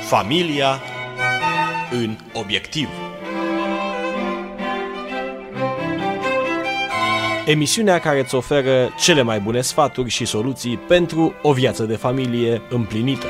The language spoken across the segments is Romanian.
Familia în obiectiv. Emisiunea care îți oferă cele mai bune sfaturi și soluții pentru o viață de familie împlinită.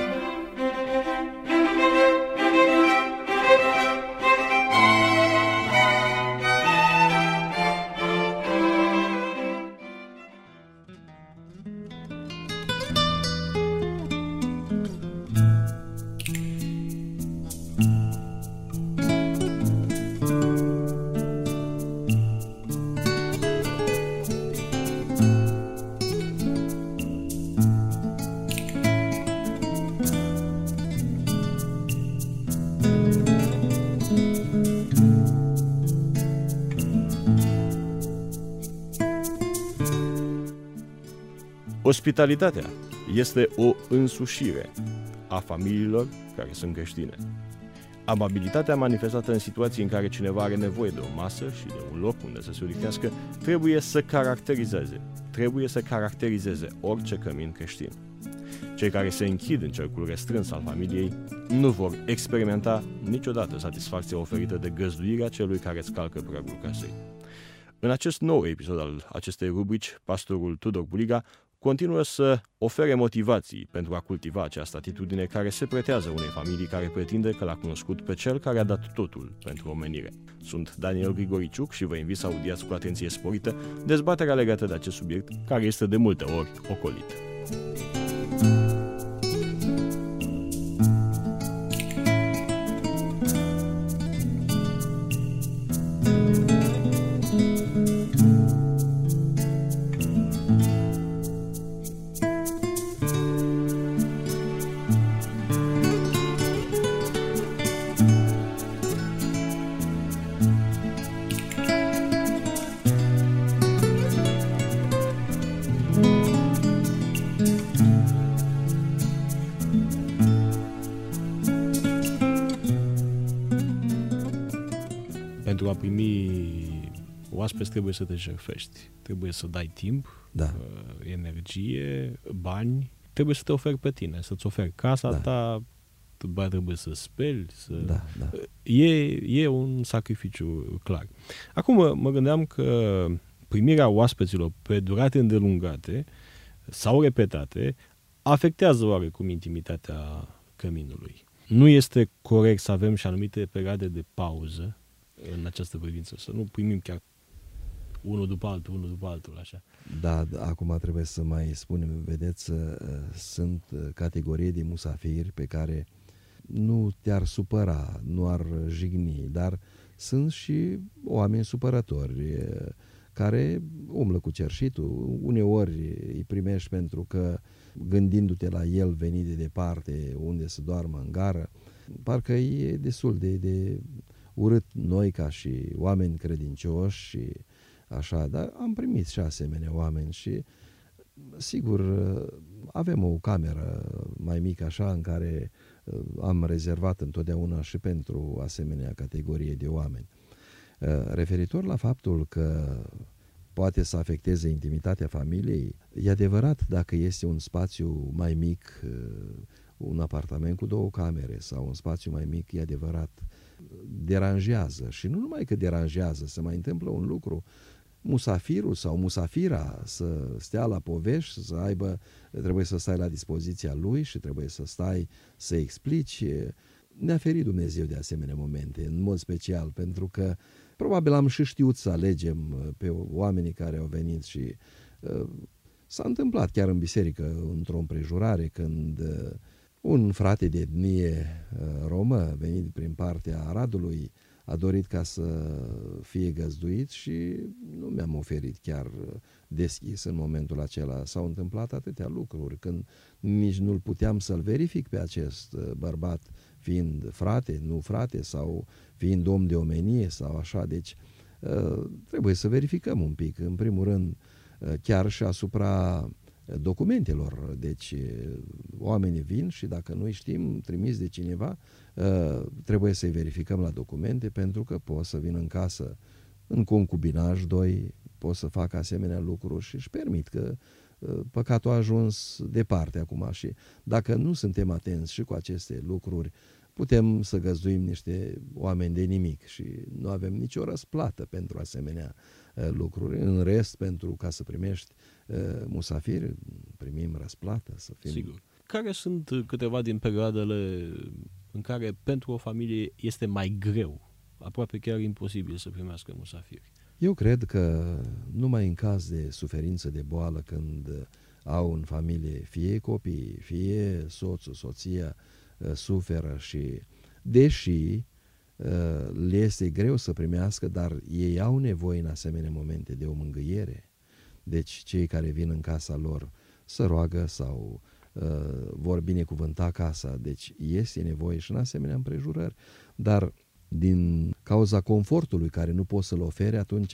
Ospitalitatea este o însușire a familiilor care sunt creștine. Amabilitatea manifestată în situații în care cineva are nevoie de o masă și de un loc unde să se odihnească trebuie să caracterizeze orice cămin creștin. Cei care se închid în cercul restrâns al familiei nu vor experimenta niciodată satisfacția oferită de găzduirea celui care îți calcă pragul casei. În acest nou episod al acestei rubrici, pastorul Tudor Buliga continuă să ofere motivații pentru a cultiva această atitudine care se pretează unei familii care pretinde că l-a cunoscut pe cel care a dat totul pentru omenire. Sunt Daniel Grigoriciuc și vă invit să audiați cu atenție sporită dezbaterea legată de acest subiect, care este de multe ori ocolit. Pentru a primi oaspeți trebuie să te jertfești, trebuie să dai timp, energie, bani, trebuie să te oferi pe tine, să-ți oferi casa ta, trebuie să speli, E un sacrificiu clar. Acum mă gândeam că primirea oaspeților pe durate îndelungate sau repetate afectează oarecum intimitatea căminului. Nu este corect să avem și anumite perioade de pauză în această privință, să nu primim chiar unul după altul, așa. Da, acum trebuie să mai spunem, vedeți, sunt categorii de musafiri pe care nu te-ar supăra, nu ar jigni, dar sunt și oameni supărători care umblă cu cerșitul. Uneori îi primești pentru că, gândindu-te la el venit de departe, unde să doarmă în gară, parcă e destul de urât noi ca și oameni credincioși și așa, dar am primit și asemenea oameni și sigur avem o cameră mai mică așa în care am rezervat întotdeauna și pentru asemenea categorie de oameni. Referitor la faptul că poate să afecteze intimitatea familiei, e adevărat dacă este un spațiu mai mic, un apartament cu 2 camere sau un spațiu mai mic, e adevărat, deranjează. Și nu numai că deranjează, se mai întâmplă un lucru, musafirul sau musafira să stea la povești, trebuie să stai la dispoziția lui și trebuie să stai să explici. Ne-a ferit Dumnezeu de asemenea momente, în mod special, pentru că probabil am și știut să alegem pe oamenii care au venit și s-a întâmplat chiar în biserică, într-o împrejurare, când un frate de etnie romă, venit prin partea Aradului, a dorit ca să fie găzduit și nu mi-am oferit chiar deschis în momentul acela. S-au întâmplat atâtea lucruri, când nici nu-l puteam să-l verific pe acest bărbat, fiind frate, nu frate, sau fiind om de omenie sau așa. Deci trebuie să verificăm un pic, în primul rând, chiar și asupra documentelor. Deci oamenii vin și dacă nu știm, trimis de cineva, trebuie să-i verificăm la documente, pentru că pot să vină în casă în concubinaj, 2, pot să fac asemenea lucruri și își permit, că păcatul a ajuns departe acum și dacă nu suntem atenți și cu aceste lucruri, putem să găzduim niște oameni de nimic și nu avem nicio răsplată pentru asemenea lucruri. În rest, ca să primești musafiri, primim răsplată, să fim... Sigur. Care sunt câteva din perioadele în care pentru o familie este mai greu, aproape chiar imposibil să primească musafiri? Eu cred că numai în caz de suferință, de boală, când au în familie fie copii, fie soțul, soția, suferă și, deși le este greu să primească, dar ei au nevoie în asemenea momente de o mângâiere. Deci cei care vin în casa lor să roagă sau vor binecuvânta casa, deci este nevoie și în asemenea împrejurări. Dar din cauza confortului care nu pot să-l ofere, atunci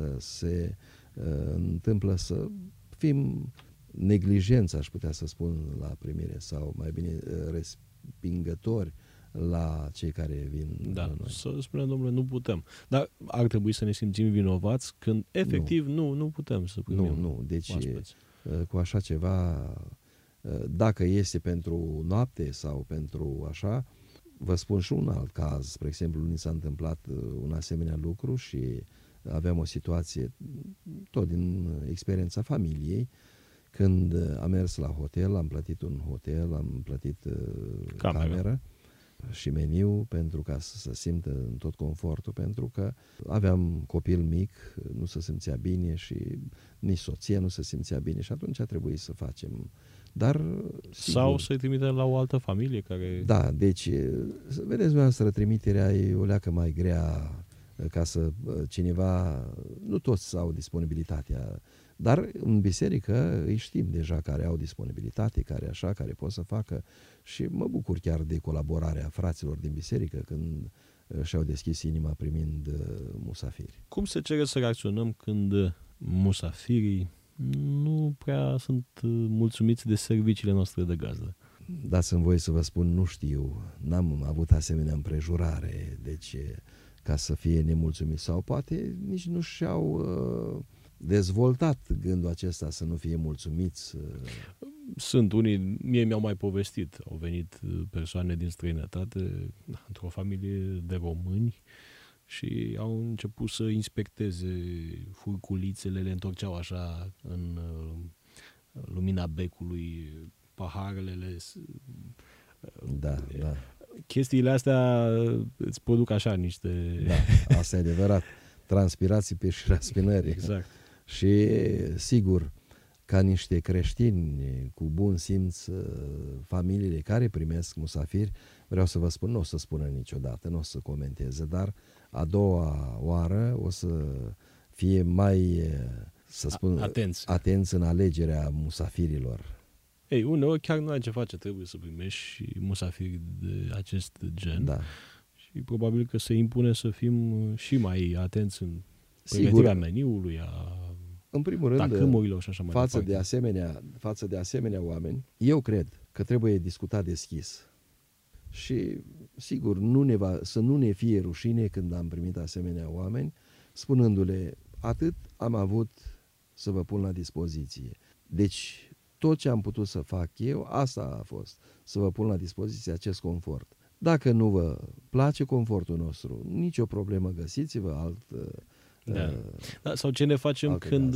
se întâmplă să fim neglijenți, aș putea să spun, la primire, sau mai bine respingători la cei care vin la noi. Să spunem, domnule, nu putem. Dar ar trebui să ne simțim vinovați când efectiv nu putem să primim. Nu, deci oaspeți. Cu așa ceva, dacă este pentru noapte sau pentru așa, vă spun și un alt caz. Spre exemplu, ni s-a întâmplat un asemenea lucru și aveam o situație tot din experiența familiei, când am mers la hotel, am plătit un hotel, am plătit cameră și meniu pentru ca să se simtă în tot confortul, pentru că aveam copil mic, nu se simțea bine și nici soția nu se simțea bine și atunci a trebuit să facem. Dar sigur, sau să-i trimitem la o altă familie care... Da, deci vedeți dumneavoastră, trimiterea e o leacă mai grea ca să cineva, nu toți au disponibilitatea, dar în biserică îi știm deja care au disponibilitate, care pot să facă și mă bucur chiar de colaborarea fraților din biserică când și-au deschis inima primind musafiri. Cum se cere să reacționăm când musafirii nu prea sunt mulțumiți de serviciile noastre de gazdă? Dați-mi voie să vă spun, nu știu, n-am avut asemenea împrejurare, deci ca să fie nemulțumiți sau poate nici nu și-au dezvoltat gândul acesta să nu fie mulțumiți. Sunt unii, mie mi-au mai povestit, au venit persoane din străinătate, într-o familie de români și au început să inspecteze furculițele, le întorceau așa în lumina becului, paharele. Da. Chestiile astea îți produc așa niște... Da, asta e adevărat. Transpirații pe șirea spinării. Exact. Și sigur, ca niște creștini cu bun simț, familiile care primesc musafiri, vreau să vă spun, nu o să spună niciodată, nu o să comenteze, dar a doua oară o să fie mai, să spun, atenți în alegerea musafirilor. Ei, uneori chiar nu ai ce face, trebuie să primești și musafiri de acest gen. Da. Și probabil că se impune să fim și mai atenți în pregătirea meniului, în primul rând, tacâmurilor și așa mai departe. Față de asemenea oameni, eu cred că trebuie discutat deschis. Și sigur, să nu ne fie rușine când am primit asemenea oameni, spunându-le, atât am avut să vă pun la dispoziție. Deci, tot ce am putut să fac eu, asta a fost, să vă pun la dispoziție acest confort. Dacă nu vă place confortul nostru, nicio problemă, găsiți-vă alt... Da, sau ce ne facem când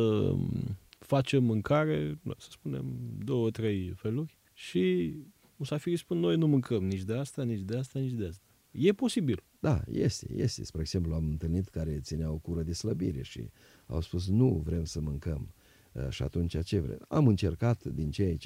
facem mâncare, să spunem, 2-3 feluri și musafirii spun, noi nu mâncăm nici de asta, nici de asta, nici de asta. E posibil. Da, este. Spre exemplu, am întâlnit care țineau cură de slăbire și au spus, nu vrem să mâncăm. Și atunci ce vrem? Am încercat din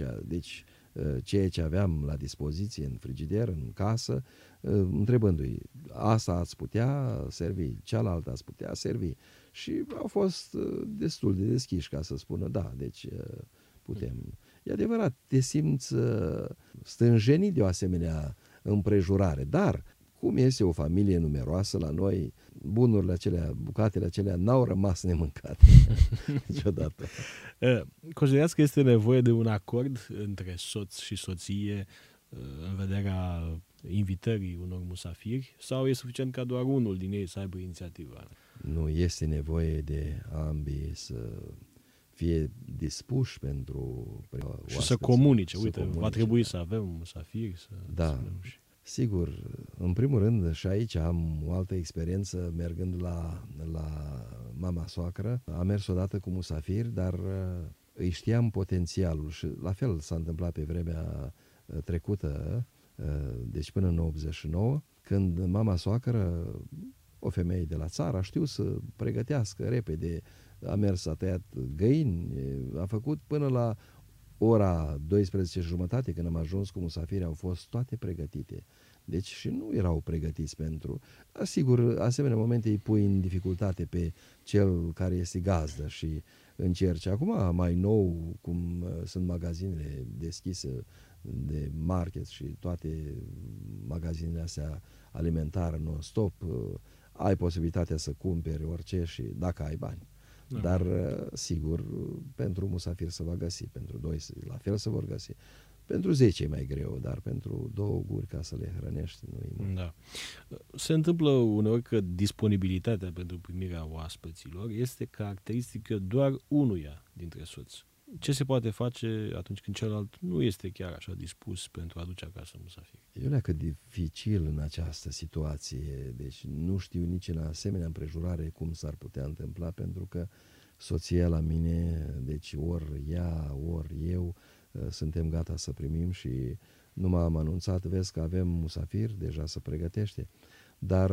ceea ce aveam la dispoziție în frigider, în casă, întrebându-i, asta ați putea servi, cealaltă ați putea servi. Și au fost destul de deschiși ca să spună, da, deci putem. E adevărat, te simți stânjenit de o asemenea împrejurare, dar cum este o familie numeroasă la noi, bunurile acelea, bucatele acelea n-au rămas nemâncate niciodată. Considerați că este nevoie de un acord între soț și soție în vederea invitării unor musafiri sau e suficient ca doar unul din ei să aibă inițiativa? Nu, este nevoie de ambii să fie dispuși pentru și să comunice. Uite, va trebui să avem musafiri. Da. Sigur, în primul rând și aici am o altă experiență mergând la mama soacră. Am mers odată cu musafiri, dar îi știam potențialul și la fel s-a întâmplat pe vremea trecută, deci până în 89, când mama soacră, o femeie de la țară, a știut să pregătească repede, a mers, a tăiat găini, a făcut până la ora 12:30, când am ajuns cu musafiri, au fost toate pregătite. Deci și nu erau pregătiți pentru... Sigur, asemenea momente îi pui în dificultate pe cel care este gazdă și încerci. Acum, mai nou, cum sunt magazinele deschise de market și toate magazinele astea alimentare non-stop, ai posibilitatea să cumperi orice și dacă ai bani. Da. Dar, sigur, pentru musafir se va găsi, pentru 2 la fel se vor găsi. Pentru 10 e mai greu, dar pentru 2 guri ca să le hrănești nu e mult. Da. Se întâmplă uneori că disponibilitatea pentru primirea oaspeților este caracteristică doar unuia dintre soți. Ce se poate face atunci când celălalt nu este chiar așa dispus pentru a aduce acasă musafiri? E leacă dificil în această situație, deci nu știu nici în asemenea împrejurare cum s-ar putea întâmpla, pentru că soția la mine, deci ori ea, ori eu, suntem gata să primim și nu m-am anunțat, vezi că avem musafiri, deja se pregătește. Dar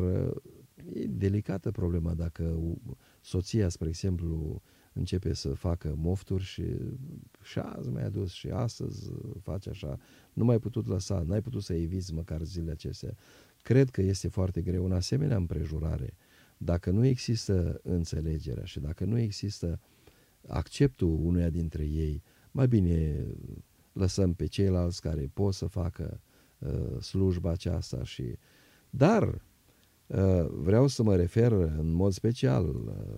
e delicată problema dacă soția, spre exemplu, începe să facă mofturi și azi mi-a adus și astăzi face așa, nu mai putut lăsa, n-ai putut să eviți măcar zilele acestea. Cred că este foarte greu în asemenea împrejurare. Dacă nu există înțelegerea și dacă nu există acceptul unuia dintre ei, mai bine lăsăm pe ceilalți care pot să facă slujba aceasta Dar vreau să mă refer în mod special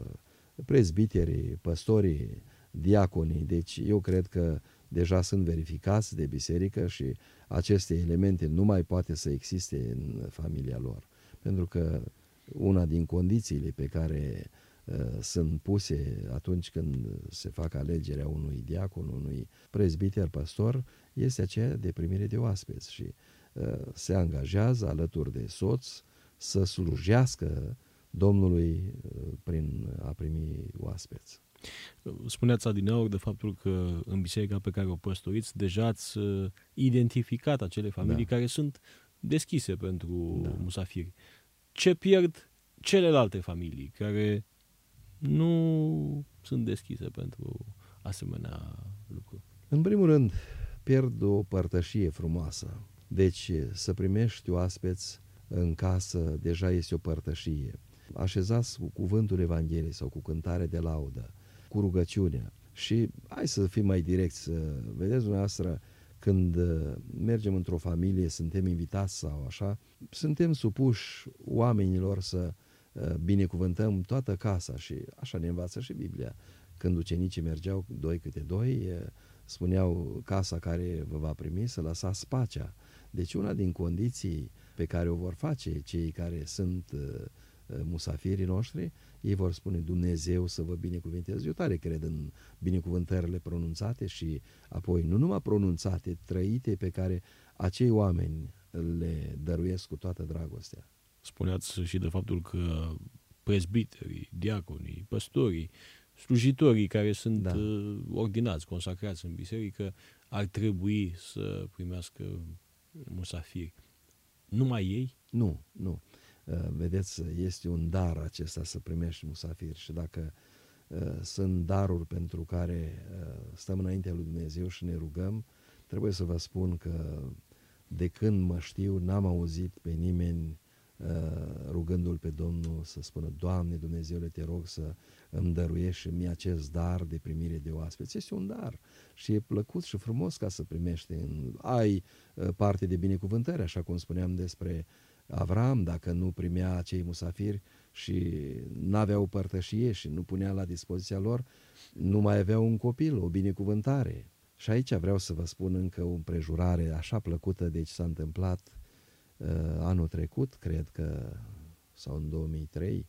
prezbiterii, păstorii, diaconii, deci eu cred că deja sunt verificați de biserică și aceste elemente nu mai poate să existe în familia lor. Pentru că una din condițiile pe care sunt puse atunci când se fac alegerea unui diacon, unui prezbiter, păstor, este aceea de primire de oaspeți și se angajează alături de soț să slujească Domnului prin a primi oaspeți. Spuneați adineauri de faptul că în biserica pe care o păstoriți deja ați identificat acele familii care sunt deschise pentru musafiri. Ce pierd celelalte familii care nu sunt deschise pentru asemenea lucruri? În primul rând, pierd o părtășie frumoasă. Deci să primești oaspeți în casă deja este o părtășie. Așezați cu cuvântul Evangheliei sau cu cântare de laudă, cu rugăciunea. Și hai să fim mai direcți, vedeți dumneavoastră, când mergem într-o familie, suntem invitați sau așa, suntem supuși oamenilor să binecuvântăm toată casa și așa ne învață și Biblia. Când ucenicii mergeau 2 câte 2, spuneau casa care vă va primi să lăsați pacea. Deci una din condiții pe care o vor face cei care sunt musafirii noștri, ei vor spune Dumnezeu să vă binecuvânteze. Eu tare cred în binecuvântările pronunțate și apoi nu numai pronunțate, trăite, pe care acei oameni le dăruiesc cu toată dragostea. Spuneați și de faptul că prezbiterii, diaconii, păstorii, slujitorii care sunt ordinați, consacrați în biserică, ar trebui să primească musafiri. Numai ei? Nu. Vedeți, este un dar acesta să primești musafiri și dacă sunt daruri pentru care stăm înaintea lui Dumnezeu și ne rugăm, trebuie să vă spun că de când mă știu, n-am auzit pe nimeni rugându-L pe Domnul să spună Doamne Dumnezeule, te rog să îmi dăruiești și mie acest dar de primire de oaspeți. Este un dar și e plăcut și frumos ca să primești. Ai parte de binecuvântări, așa cum spuneam despre Avram, dacă nu primea acei musafiri și n-avea o părtășie și nu punea la dispoziția lor, nu mai avea un copil, o binecuvântare. Și aici vreau să vă spun încă o împrejurare așa plăcută, deci s-a întâmplat anul trecut, cred că, sau în 2003,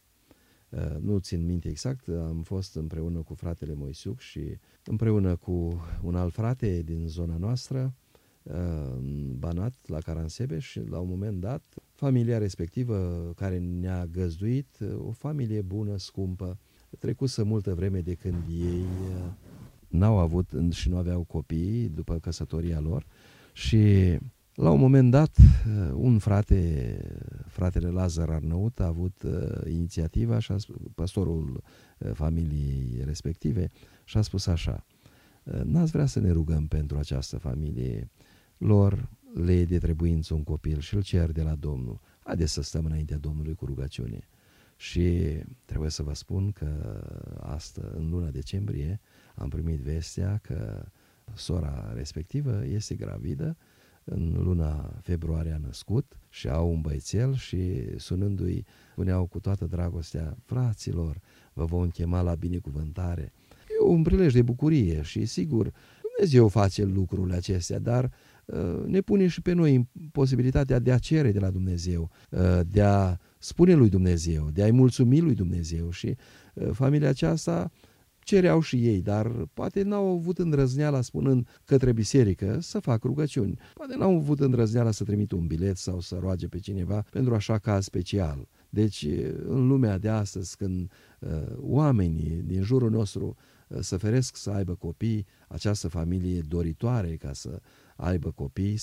nu țin minte exact, am fost împreună cu fratele Moisiuc și împreună cu un alt frate din zona noastră, în Banat, la Caransebeș, și la un moment dat familia respectivă care ne-a găzduit, o familie bună, scumpă, trecusă multă vreme de când ei n-au avut și nu aveau copii după căsătoria lor, și la un moment dat un fratele Lazar Arnăut, a avut inițiativa, și pastorul familiei respective, și a spus așa: n-ați vrea să ne rugăm pentru această familie? Lor le e de trebuință un copil și îl cer de la Domnul. Haideți să stăm înaintea Domnului cu rugăciune. Și trebuie să vă spun că în luna decembrie am primit vestea că sora respectivă este gravidă. În luna februarie a născut și au un băiețel, și sunându-i spuneau cu toată dragostea: fraților, vă vom chema la binecuvântare. E un prilej de bucurie și sigur Dumnezeu face lucrurile acestea, dar ne pune și pe noi posibilitatea de a cere de la Dumnezeu, de a spune lui Dumnezeu, de a-i mulțumi lui Dumnezeu. Și familia aceasta cereau și ei, dar poate n-au avut îndrăzneala, spunând către biserică, să fac rugăciuni. Poate n-au avut îndrăzneala să trimită un bilet sau să roage pe cineva pentru așa caz special. Deci, în lumea de astăzi, când oamenii din jurul nostru se feresc să aibă copii, această familie doritoare ca să aibă copii,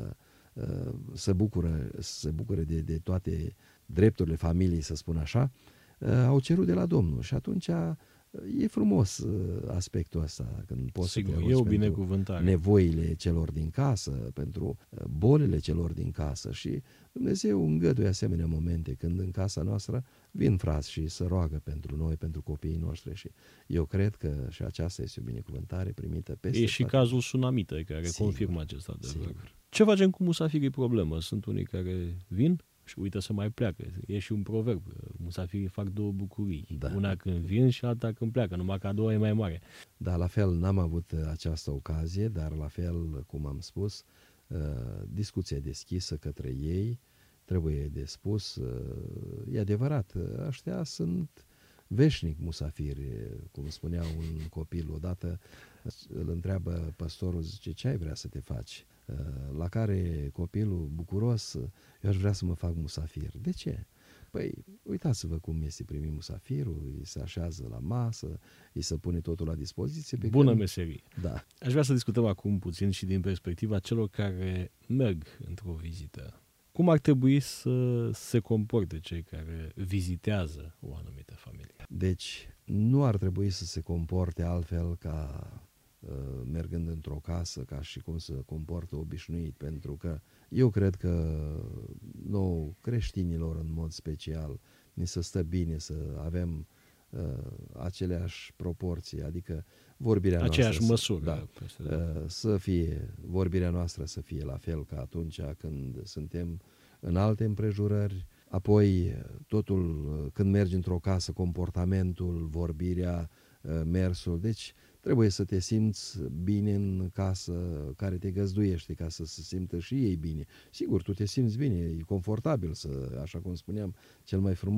să bucure de toate drepturile familiei, să spun așa, au cerut de la Domnul. Și atunci e frumos aspectul ăsta, când poți să te rogi pentru nevoile celor din casă, pentru bolile celor din casă, și Dumnezeu îngăduie asemenea momente când în casa noastră vin frați și se roagă pentru noi, pentru copiii noștri, și eu cred că și aceasta este o binecuvântare primită peste. E și cazul Sunamite care confirmă acest adevăr. Ce facem cu musafirii? Problemă. Sunt unii care vin și uită să mai pleacă. E și un proverb: musafirii fac două bucurii. Da. Una când vin și alta când pleacă, numai că a doua e mai mare. Da, la fel n-am avut această ocazie, dar la fel, cum am spus, discuția deschisă către ei, trebuie de spus, e adevărat, ăștia sunt veșnic musafiri, cum spunea un copil odată, îl întreabă păstorul, zice: ce ai vrea să te faci? La care copilul, bucuros: eu aș vrea să mă fac musafir. De ce? Păi, uitați-vă cum este primit musafirul, îi se așează la masă, îi se pune totul la dispoziție. Bună meserie! Da. Aș vrea să discutăm acum puțin și din perspectiva celor care merg într-o vizită. Cum ar trebui să se comporte cei care vizitează o anumită familie? Deci, nu ar trebui să se comporte altfel ca mergând într-o casă, ca și cum se comportă obișnuit, pentru că eu cred că nouă, creștinilor în mod special, ni se stă bine să avem aceleași proporții, adică vorbirea aceeași noastră, măsură, să fie, vorbirea noastră să fie la fel ca atunci când suntem în alte împrejurări. Apoi totul, când mergi într-o casă, comportamentul, vorbirea, mersul, deci trebuie să te simți bine în casă care te găzduiește, ca să se simtă și ei bine. Sigur, tu te simți bine, e confortabil să, așa cum spuneam, cea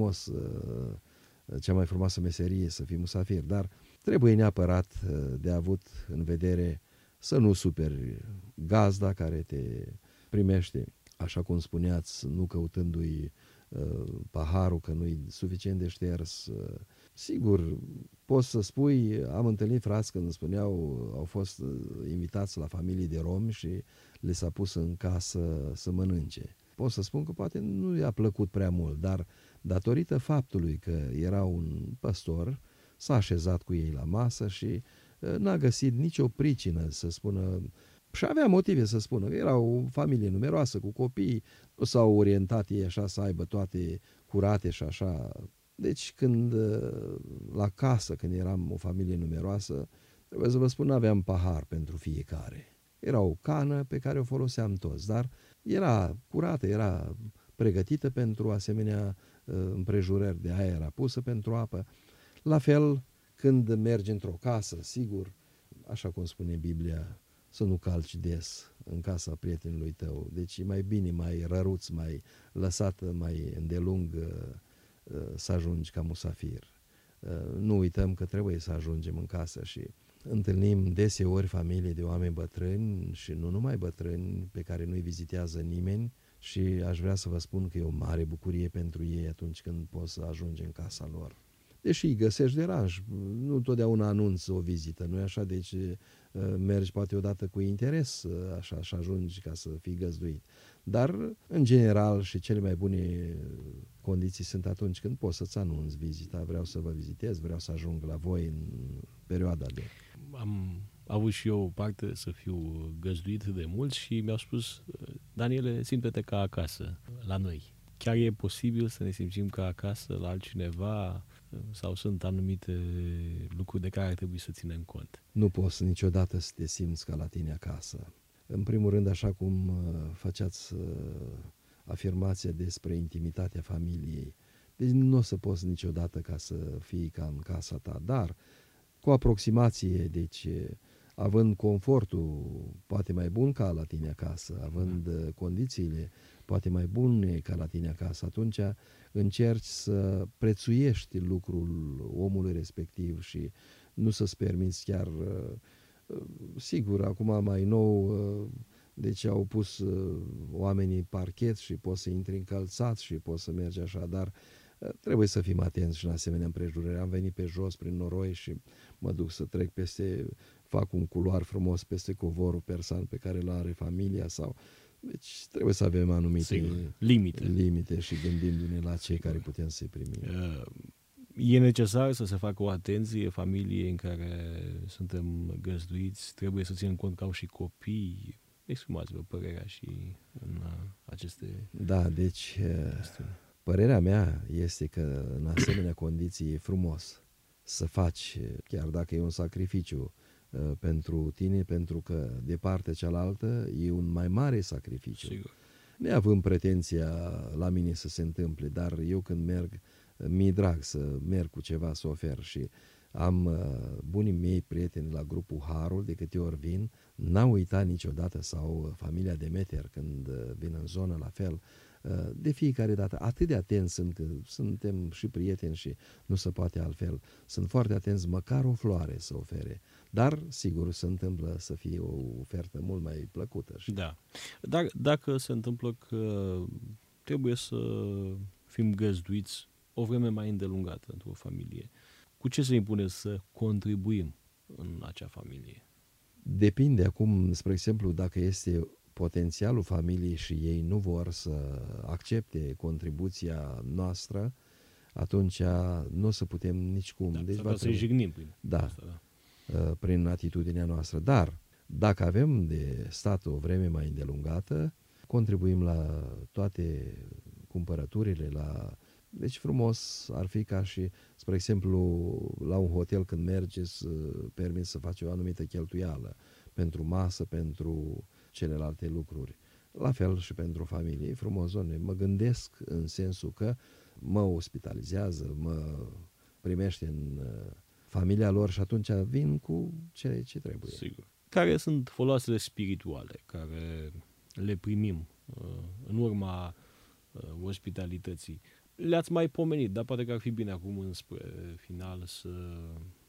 mai frumoasă meserie să fii musafir, dar trebuie neapărat de avut în vedere să nu superi gazda care te primește, așa cum spuneați, nu căutându-i paharul că nu-i suficient de șters. Sigur, poți să spui, am întâlnit frați când îmi spuneau, au fost invitați la familii de romi și le s-a pus în casă să mănânce. Pot să spun că poate nu i-a plăcut prea mult, dar datorită faptului că era un păstor, s-a așezat cu ei la masă și n-a găsit nicio pricină să spună, și avea motive să spună că era o familie numeroasă cu copii, nu s-au orientat ei așa să aibă toate curate și așa. Deci când la casă, când eram o familie numeroasă, trebuie să vă spun, aveam pahar pentru fiecare. Era o cană pe care o foloseam toți, dar era curată, era pregătită pentru asemenea împrejurări, de aia era pusă pentru apă. La fel, când mergi într-o casă, sigur, așa cum spune Biblia, să nu calci des în casa prietenului tău. Deci e mai bine, mai răruț, mai lăsat, mai îndelung să ajungi ca musafir. Nu uităm că trebuie să ajungem în casă și întâlnim deseori familii de oameni bătrâni și nu numai bătrâni pe care nu-i vizitează nimeni și aș vrea să vă spun că e o mare bucurie pentru ei atunci când poți să ajungi în casa lor. Deși îi găsești deranj, nu totdeauna anunți o vizită, nu-i așa? Deci mergi poate odată cu interes așa și ajungi ca să fii găzduit. Dar, în general, și cele mai bune condiții sunt atunci când poți să-ți anunți vizita, vreau să vă vizitez, vreau să ajung la voi în perioada de... Am avut și eu parte să fiu găzduit de mult și mi-au spus: Daniele, simte-te ca acasă la noi. Chiar e posibil să ne simțim ca acasă la altcineva sau sunt anumite lucruri de care ar trebui să ținem cont? Nu poți niciodată să te simți ca la tine acasă. În primul rând, așa cum făceați afirmația despre intimitatea familiei, deci nu o să poți niciodată ca să fii ca în casa ta, dar cu aproximație, deci având confortul poate mai bun ca la tine acasă, având condițiile poate mai bune ca la tine acasă, atunci încerci să prețuiești lucrul omului respectiv și nu să-ți permiți chiar, sigur, acum mai nou, deci au pus oamenii parchet și poți să intri încălțat și poți să mergi așa, dar trebuie să fim atenți și în asemenea împrejurări. Am venit pe jos prin noroi și mă duc să trec peste, fac un culoar frumos peste covorul persan pe care îl are familia sau... Deci trebuie să avem anumite limite și gândindu-ne la cei care putem să-i primim. E necesar să se facă o atenție familiei în care suntem găzduiți, trebuie să ținem cont că au și copii. Exprimați-vă părerea și în aceste... Da, deci părerea mea este că în asemenea condiții e frumos să faci, chiar dacă e un sacrificiu pentru tine, pentru că de partea cealaltă e un mai mare sacrificiu. Sigur. Neavând pretenția la mine să se întâmple, dar eu când merg, mi-e drag să merg cu ceva să ofer și am bunii mei prieteni la grupul Harul, de câte ori vin, n-au uitat niciodată, sau familia Demeter când vin în zonă la fel, de fiecare dată, atât de atenți sunt, că suntem și prieteni și nu se poate altfel, sunt foarte atenți măcar o floare să ofere, dar sigur se întâmplă să fie o ofertă mult mai plăcută. Da, dar dacă se întâmplă că trebuie să fim găzduiți o vreme mai îndelungată într-o familie, cu ce se impune să contribuim în acea familie? Depinde acum, spre exemplu, dacă este potențialul familiei și ei nu vor să accepte contribuția noastră, atunci nu o să putem nicicum. Da, deci să-i jignim prin asta, prin atitudinea noastră. Dar dacă avem de stat o vreme mai îndelungată, contribuim la toate cumpărăturile, deci frumos ar fi ca și, spre exemplu, la un hotel când mergeți, permis să faci o anumită cheltuială pentru masă, pentru celelalte lucruri. La fel și pentru familie. E frumos, doamne, mă gândesc în sensul că mă ospitalizează, mă primește în familia lor și atunci vin cu ce trebuie. Sigur. Care sunt foloasele spirituale care le primim în urma ospitalității? Le-ați mai pomenit, dar poate că ar fi bine acum înspre final să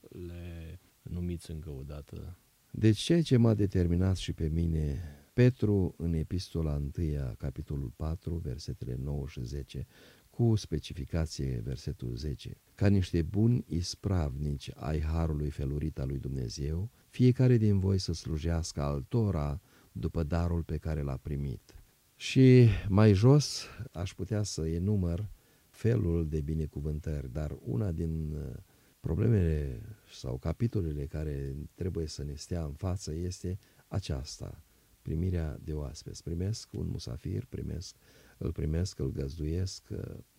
le numiți încă o dată. Deci ceea ce m-a determinat și pe mine, Petru în epistola 1, capitolul 4, versetele 9 și 10, cu specificație versetul 10, ca niște buni ispravnici ai harului felurit al lui Dumnezeu, fiecare din voi să slujească altora după darul pe care l-a primit. Și mai jos aș putea să enumăr felul de binecuvântări, dar una din problemele sau capitolele care trebuie să ne stea în față este aceasta, primirea de oaspeți. Primesc un musafir, îl găzduiesc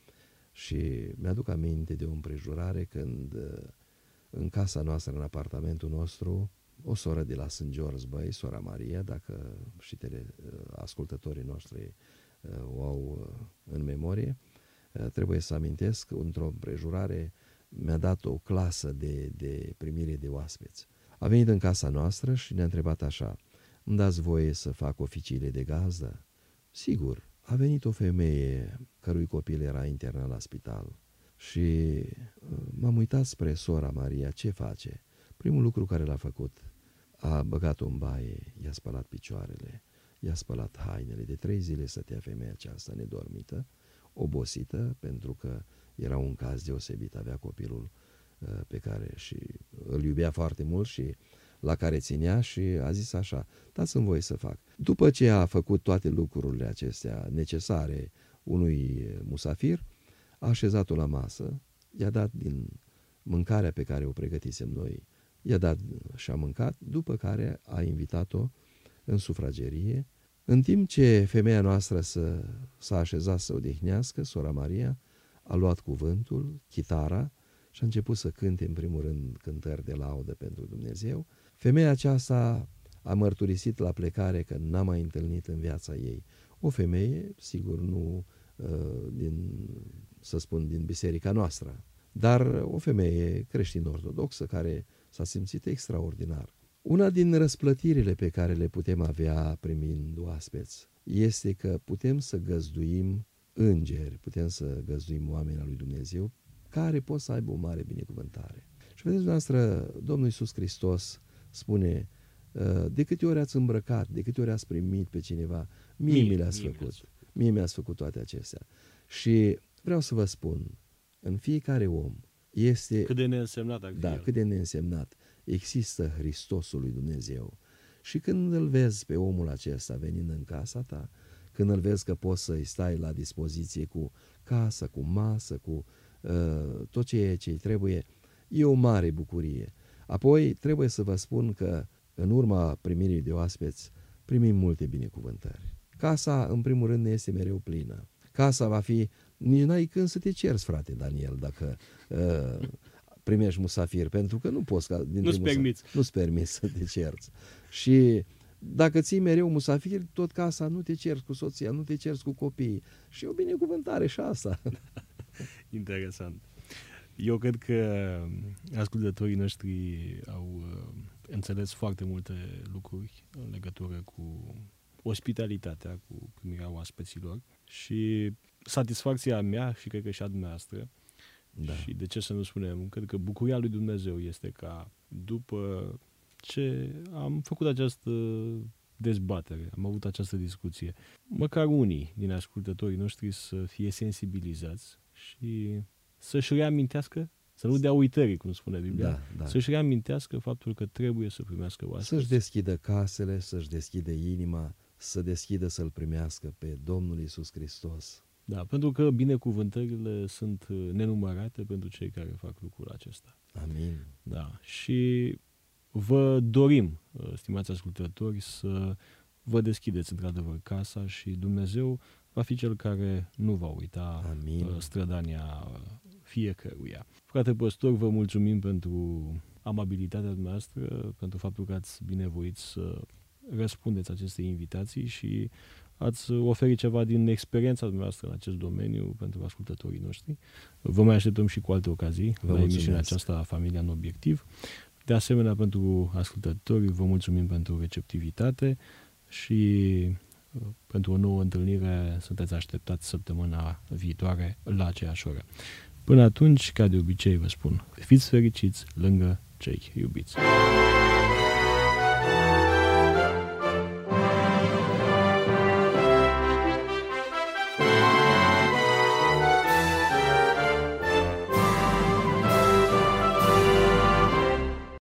și mi-aduc aminte de o împrejurare când în casa noastră, în apartamentul nostru, o soră de la St. George Bay, sora Maria, dacă și ascultătorii noștri o au în memorie, trebuie să amintesc, într-o împrejurare mi-a dat o clasă de primire de oaspeți. A venit în casa noastră și ne-a întrebat așa: îmi dați voie să fac oficiile de gazdă? Sigur. A venit o femeie cărui copil era internat la spital și m-am uitat spre sora Maria, ce face? Primul lucru care l-a făcut, a băgat-o în baie, i-a spălat picioarele, i-a spălat hainele. De 3 zile stătea femeia aceasta nedormită, obosită, pentru că era un caz deosebit, avea copilul pe care și îl iubea foarte mult și la care ținea, și a zis așa: dați-mi voie să fac. După ce a făcut toate lucrurile acestea necesare unui musafir, a așezat-o la masă, i-a dat din mâncarea pe care o pregătisem noi, i-a dat și a mâncat, după care a invitat-o în sufragerie. În timp ce femeia noastră s-a așezat să odihnească, sora Maria a luat cuvântul, chitara, și a început să cânte în primul rând cântări de laudă pentru Dumnezeu. Femeia aceasta a mărturisit la plecare că n-a mai întâlnit în viața ei o femeie, sigur nu din biserica noastră, dar o femeie creștin-ortodoxă care s-a simțit extraordinar. Una din răsplătirile pe care le putem avea primind oaspeți este că putem să găzduim îngeri, putem să găzduim oameni al lui Dumnezeu care pot să aibă o mare binecuvântare. Și vedeți dumneavoastră, Domnul Iisus Hristos spune: de câte ori ați îmbrăcat, de câte ori ați primit pe cineva, mie mi le-ați făcut. Mie mi-ați făcut toate acestea. Și vreau să vă spun, în fiecare om este... Cât de neînsemnat ar fi el. cât de neînsemnat. Există Hristosul lui Dumnezeu. Și când îl vezi pe omul acesta venind în casa ta, când îl vezi că poți să-i stai la dispoziție cu casă, cu masă, cu tot ce trebuie, e o mare bucurie. Apoi trebuie să vă spun că în urma primirii de oaspeți primim multe binecuvântări. Casa, în primul rând, ne este mereu plină. Casa va fi... Nici n-ai când să te cerți, frate Daniel, dacă primești musafir, pentru că nu poți ca... Nu-ți permiți să te cerți. Și dacă ții mereu musafir, tot casa, nu te cerți cu soția, nu te cerți cu copiii. Și e o binecuvântare și asta. Interesant. Eu cred că ascultătorii noștri au înțeles foarte multe lucruri în legătură cu ospitalitatea, cu primirea oaspeților, și satisfacția mea și cred că și a dumneavoastră, și de ce să nu spunem, cred că bucuria lui Dumnezeu este ca după ce am făcut această dezbatere, am avut această discuție, măcar unii din ascultătorii noștri să fie sensibilizați și să-și reamintească, să nu dea uitării, cum spune Biblia, să-și reamintească faptul că trebuie să primească oaspeți. Să-și deschidă casele, să-și deschidă inima, să deschidă să-L primească pe Domnul Iisus Hristos. Da, pentru că binecuvântările sunt nenumărate pentru cei care fac lucrul acesta. Amin. Da, și vă dorim, stimați ascultători, să vă deschideți într-adevăr casa și Dumnezeu va fi Cel care nu va uita strădania fiecăruia. Frate păstor, vă mulțumim pentru amabilitatea dumneavoastră, pentru faptul că ați binevoit să răspundeți acestei invitații și ați oferit ceva din experiența dumneavoastră în acest domeniu pentru ascultătorii noștri. Vă mai așteptăm și cu alte ocazii la emisiunea aceasta Familia în Obiectiv. De asemenea, pentru ascultători, vă mulțumim pentru receptivitate și pentru o nouă întâlnire sunteți așteptați săptămâna viitoare la aceeași oră. Până atunci, ca de obicei vă spun, fiți fericiți lângă cei iubiți.